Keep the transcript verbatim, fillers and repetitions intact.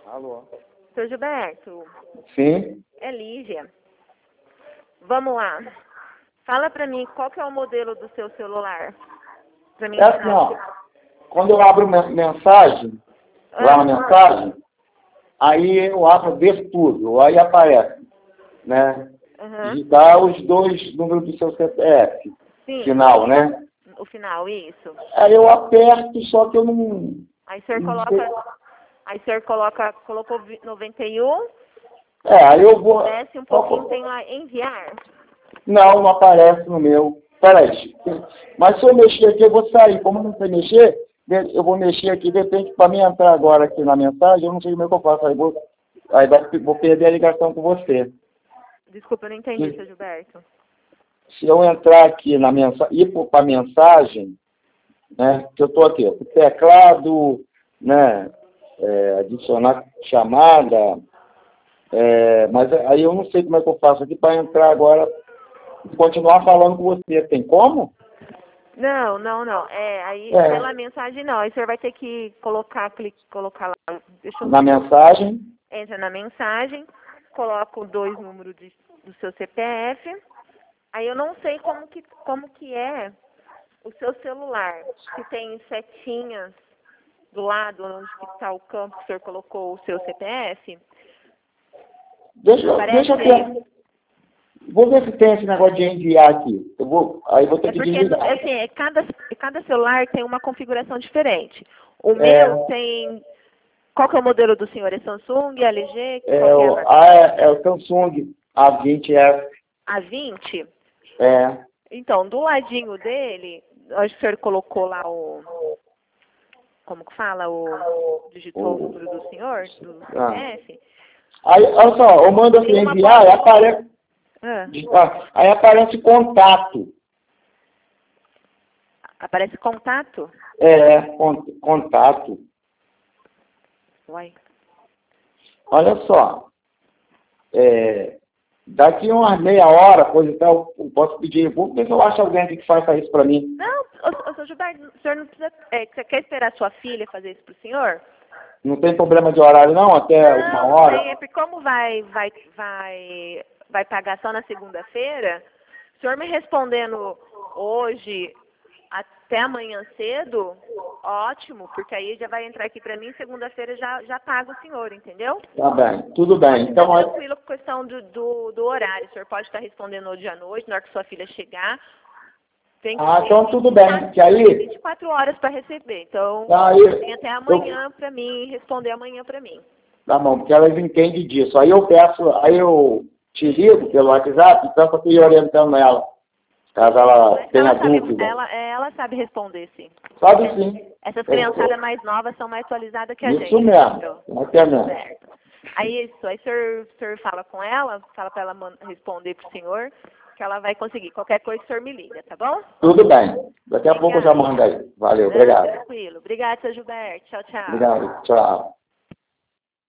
Alô? Seu Gilberto, Sim? é Lígia. Vamos lá. Fala pra mim qual que é o modelo do seu celular. Pra mim É assim, ó. Quando eu abro men- mensagem, lá na mensagem, aí eu abro ver tudo, aí aparece, né? Uhum. Digitar os dois números do seu C P F, Sim. final, né? O final, isso. Aí eu aperto, só que eu não... Aí o senhor não sei. coloca. Aí o senhor coloca, colocou vi- noventa e um, É, aí eu vou... desce um pouquinho, tem lá enviar. Não, não aparece no meu. Peraí. Mas se eu mexer aqui, eu vou sair. Como eu não sei mexer, eu vou mexer aqui, de repente, para mim entrar agora aqui na mensagem, eu não sei como é que eu faço. Aí, vou, aí vai, vou perder a ligação com você. Desculpa, eu não entendi, Se, seu Gilberto. se eu entrar aqui na mensagem, ir para a mensagem, né, que eu estou aqui, o teclado, né, é, adicionar chamada, é, mas aí eu não sei como é que eu faço aqui para entrar agora e continuar falando com você. Tem como? Não, não, não. É, aí É. pela mensagem não. Aí o senhor vai ter que colocar, clique, colocar lá. Deixa eu Na mensagem? Entra na mensagem, coloca os dois números de, do seu C P F. Aí eu não sei como que, como que é o seu celular. Se tem setinhas do lado onde está o campo que o senhor colocou o seu C P F. Deixa, eu- Aparece deixa eu aí. ver. Vou ver se tem esse negócio de enviar aqui. Eu vou, aí vou ter É que porque desligar. assim, é cada, cada celular tem uma configuração diferente. O É, meu tem. Qual que é o modelo do senhor? É Samsung, L G? é, Qual que é a o, marca? ah, é, é o Samsung A vinte F. A vinte? É, Então, do ladinho dele, acho que o senhor colocou lá o. Como que fala? O. Digitou o o, número do senhor, do ah. C P F. Aí, olha só, eu mando assim Tem uma enviar, aí porta. aparece, Ah, ah, aí aparece contato. aparece contato? É, con, contato. Uai. Olha só, é, daqui umas meia hora, coisa e tal, eu posso pedir, vou ver se eu acho alguém aqui que faça isso para mim. Não, ô, ô, seu Gilberto, o senhor não precisa. É, você quer esperar sua filha fazer isso pro senhor? Não tem problema de horário não, até uma Não, não hora? tem. É porque como vai, vai, vai, vai pagar só na segunda-feira, o senhor me respondendo hoje até amanhã cedo, ótimo, porque aí já vai entrar aqui pra mim, segunda-feira já, já paga o senhor, entendeu? Tá bem, tudo bem. Fica Então, aí- tranquilo com a questão do, do, do horário. O senhor pode estar respondendo hoje à noite, na hora que sua filha chegar. Tem que ah, ter então tudo bem, que aí, vinte e quatro horas para receber. Então, aí tem até eu, amanhã para mim responder amanhã para mim. tá bom, porque elas entendem disso. Aí eu peço, aí eu te ligo pelo WhatsApp e peço para ir orientando ela, caso ela Mas tenha ela sabe, dúvida. ela, é, ela sabe responder, sim. Sabe sim. Essas Eu criançadas sou- mais novas são mais atualizadas que a Isso gente. mesmo, Então, até mesmo. certo. Aí isso, aí o senhor, o senhor fala com ela, fala para ela man- responder pro senhor, que ela vai conseguir. Qualquer coisa o senhor me liga, tá bom? Tudo bem. Daqui a pouco eu já Obrigada. mando aí. Valeu, Não, obrigado. tranquilo. Obrigada, seu Gilberto. Tchau, tchau. Obrigado, tchau.